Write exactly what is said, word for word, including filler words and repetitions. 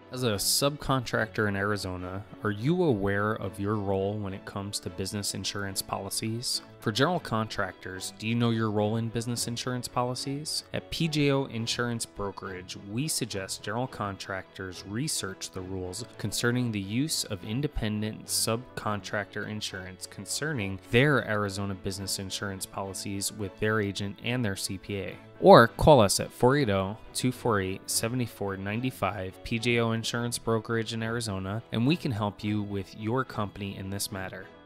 As a subcontractor in Arizona, are you aware of your role when it comes to business insurance policies? For general contractors, do you know your role in business insurance policies? At P J O Insurance Brokerage, we suggest general contractors research the rules concerning the use of independent subcontractor insurance concerning their Arizona business insurance policies with their agent and their C P A. Or call us at four eight zero, two four eight, seven four nine five, P J O Insurance Brokerage in Arizona, and we can help you with your company in this matter.